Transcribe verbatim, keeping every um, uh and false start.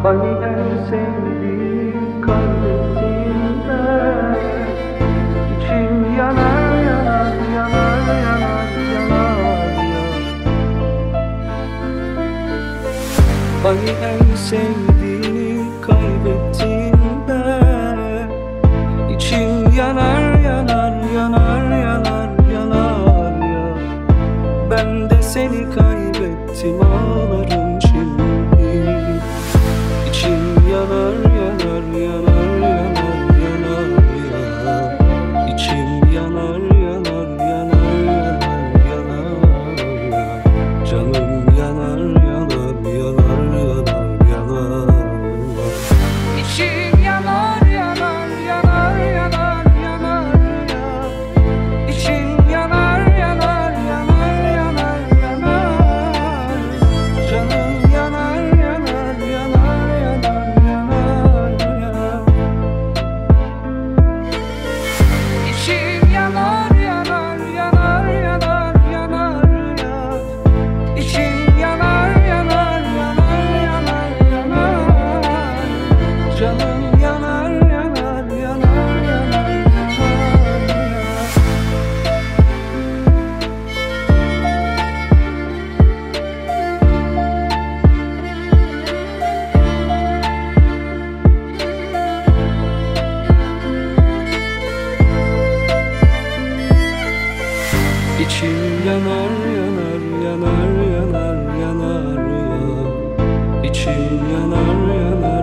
Hani en sevdiğim kaybettiğimde İçim yanar yanar yanar yanar yanar ya. Hani en sevdiğini kaybettiğimde İçim yanar yanar yanar yanar yanar ya. Ben de seni kaybettim, ağlarım şimdi. İçim yanar yanar yanar yanar yanar ya. İçim yanar yanar yanar yanar yanar ya. Canım yanar yanar yanar yanar yanar ya. İçim yanar yanar yanar yanar yanar ya. İçim yanar yanar yanar yanar yanar. Canım yanar yanar yanar yanar yanar ya. İçim yanar yanar yanar yanar yanar ya. İçim yanar yanar yanar yanar yanar. Canım yanar yanar yanar yanar yanar ya. İçim yanar yanar yanar yanar yanar ya. İçim yanar yanar